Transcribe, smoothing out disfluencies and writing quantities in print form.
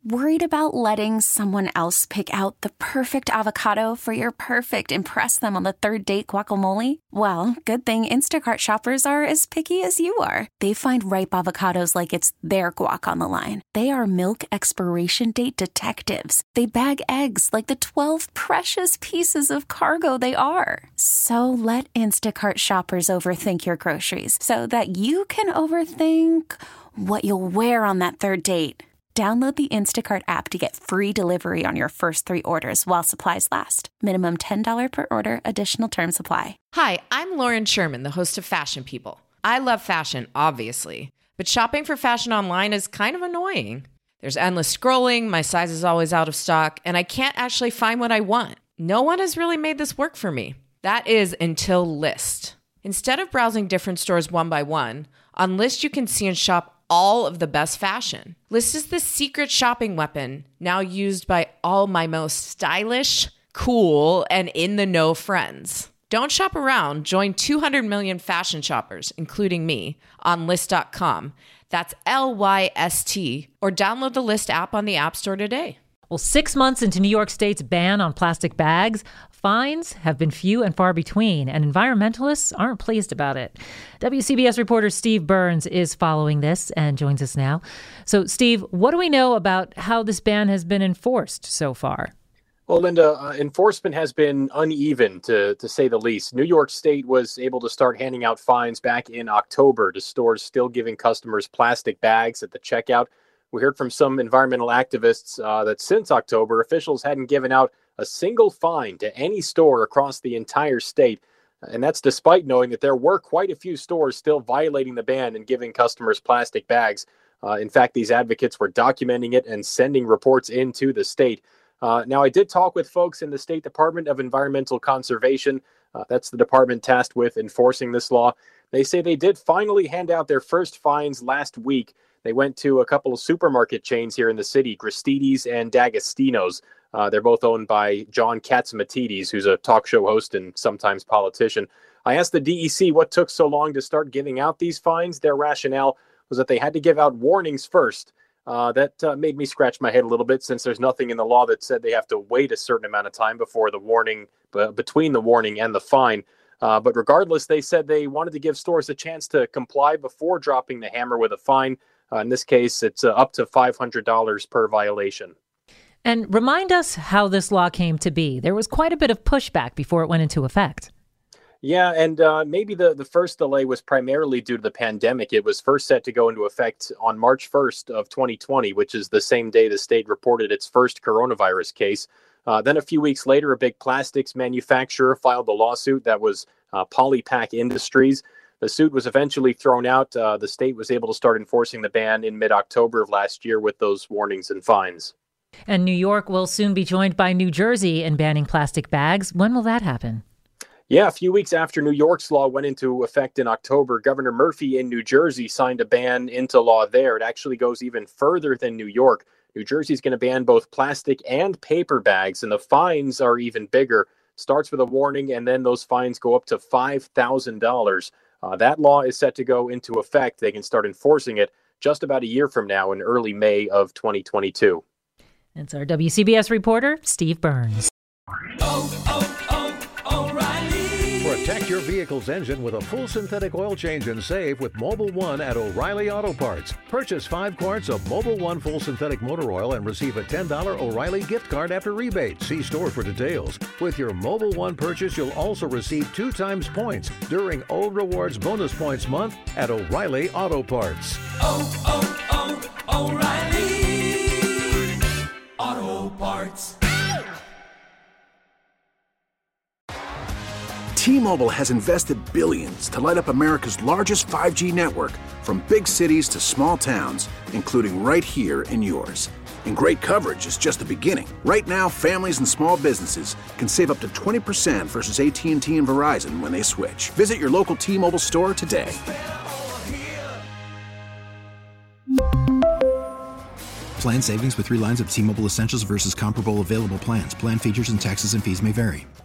Worried about letting someone else pick out the perfect avocado for your perfect impress them on the third date guacamole? Well, good thing Instacart shoppers are as picky as you are. They find ripe avocados like it's their guac on the line. They are milk expiration date detectives. They bag eggs like the 12 precious pieces of cargo they are. So let Instacart shoppers overthink your groceries so that you can overthink what you'll wear on that third date. Download the Instacart app to get free delivery on your first 3 orders while supplies last. Minimum $10 per order. Additional terms apply. Hi, I'm Lauren Sherman, the host of Fashion People. I love fashion, obviously, but shopping for fashion online is kind of annoying. There's endless scrolling, my size is always out of stock, and I can't actually find what I want. No one has really made this work for me. That is until Lyst. Instead of browsing different stores one by one, on Lyst you can see and shop all of the best fashion. Lyst is the secret shopping weapon now used by all my most stylish, cool, and in-the-know friends. Don't shop around. Join 200 million fashion shoppers, including me, on Lyst.com. That's Lyst, or download the Lyst app on the App Store today. Well, 6 months into New York State's ban on plastic bags, fines have been few and far between, and environmentalists aren't pleased about it. WCBS reporter Steve Burns is following this and joins us now. So, Steve, what do we know about how this ban has been enforced so far? Well, Linda, enforcement has been uneven, to say the least. New York State was able to start handing out fines back in October to stores still giving customers plastic bags at the checkout. We heard from some environmental activists that since October, officials hadn't given out a single fine to any store across the entire state. And that's despite knowing that there were quite a few stores still violating the ban and giving customers plastic bags. In fact, these advocates were documenting it and sending reports into the state. Now, I did talk with folks in the State Department of Environmental Conservation. That's the department tasked with enforcing this law. They say they did finally hand out their first fines last week. They went to a couple of supermarket chains here in the city, Gristedes and D'Agostino's. They're both owned by John Catsimatidis, who's a talk show host and sometimes politician. I asked the DEC what took so long to start giving out these fines. Their rationale was that they had to give out warnings first. That made me scratch my head a little bit, since there's nothing in the law that said they have to wait a certain amount of time before the warning, between the warning and the fine. But regardless, they said they wanted to give stores a chance to comply before dropping the hammer with a fine. In this case, it's up to $500 per violation. And remind us how this law came to be. There was quite a bit of pushback before it went into effect. Yeah, and maybe the first delay was primarily due to the pandemic. It was first set to go into effect on March 1st of 2020, which is the same day the state reported its first coronavirus case. Then a few weeks later, a big plastics manufacturer filed a lawsuit. That was Polypack Industries. The suit was eventually thrown out. The state was able to start enforcing the ban in mid-October of last year with those warnings and fines. And New York will soon be joined by New Jersey in banning plastic bags. When will that happen? Yeah, a few weeks after New York's law went into effect in October, Governor Murphy in New Jersey signed a ban into law there. It actually goes even further than New York. New Jersey's going to ban both plastic and paper bags, and the fines are even bigger. Starts with a warning, and then those fines go up to $5,000. That law is set to go into effect. They can start enforcing it just about a year from now in early May of 2022. That's our WCBS reporter, Steve Burns. Protect your vehicle's engine with a full synthetic oil change and save with Mobil 1 at O'Reilly Auto Parts. Purchase 5 quarts of Mobil 1 full synthetic motor oil and receive a $10 O'Reilly gift card after rebate. See store for details. With your Mobil 1 purchase, you'll also receive 2 times points during Old Rewards Bonus Points Month at O'Reilly Auto Parts. O'Reilly Auto Parts. T-Mobile has invested billions to light up America's largest 5G network, from big cities to small towns, including right here in yours. And great coverage is just the beginning. Right now, families and small businesses can save up to 20% versus AT&T and Verizon when they switch. Visit your local T-Mobile store today. Plan savings with 3 lines of T-Mobile Essentials versus comparable available plans. Plan features and taxes and fees may vary.